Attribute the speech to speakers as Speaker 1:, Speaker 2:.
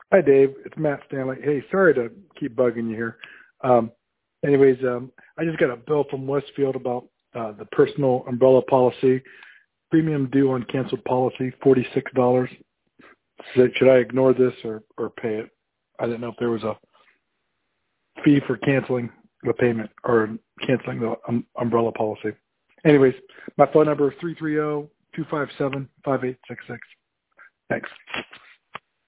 Speaker 1: Hi, Dave. It's Matt Stanley. Hey, sorry to keep bugging you here. Um, I just got a bill from Westfield about the personal umbrella policy. Premium due on canceled policy, $46. Should I ignore this or pay it? I didn't know if there was a fee for canceling the payment or canceling the umbrella policy. Anyways, my phone number is 330-257-5866. Thanks.